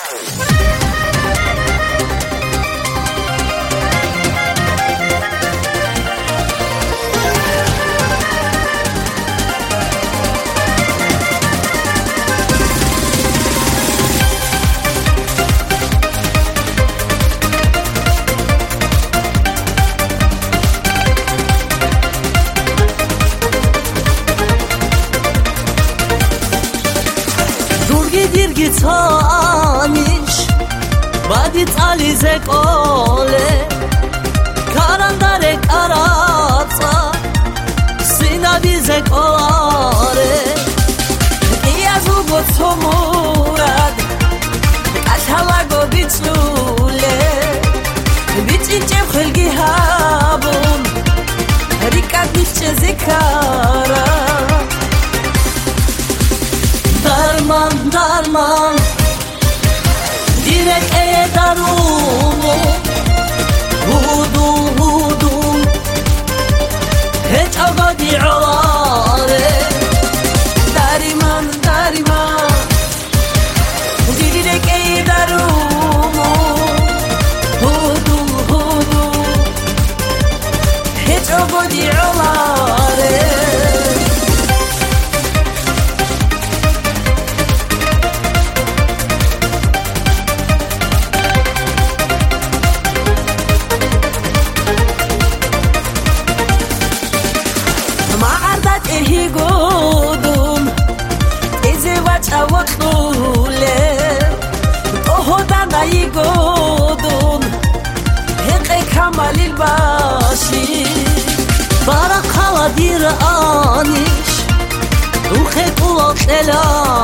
გიცანიშ ბადი წალიზე ყოლე კარანდარე კარაცა სინადიზე ყოლარე იაზუბო ცომურად კაშალაგო ბიცულე ბიჭიჭე ხელგი ჰაბონ რიკადიშე ზიქარა Darman direk edarumu hudu hiç avadi alare dariman direk edarumu hudu hiç avadi alare Godum ezeva çavakule ohodan ay godum heqe kamalil bashi barakala dir anish ruhe kulakela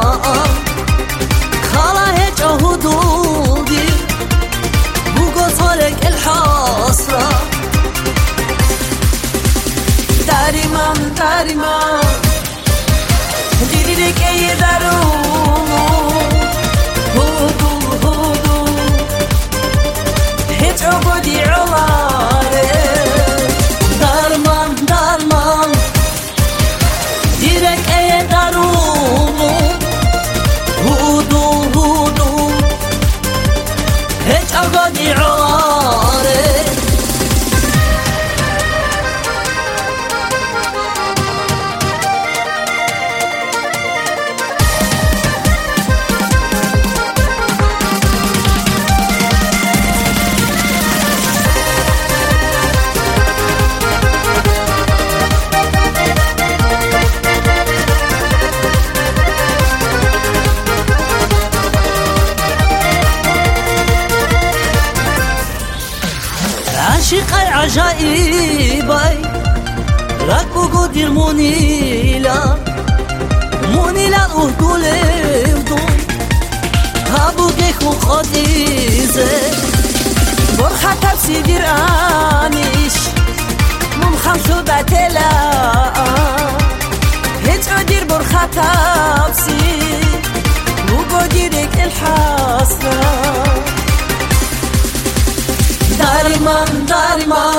khala hiç ahududi bu gozarek el hasra Dariman direk edarumu hudu hiç obodi alare Darman direk edarumu hudu hiç obodi alare عاشقای عجایبای رکو گودیر مونیلا اهدولم هابو گیخو خودیزه برخه تفسی دیر آنیش ممخم شده تلا هیچ دیر برخه تفسی بگو دیرک الحسنه Dariman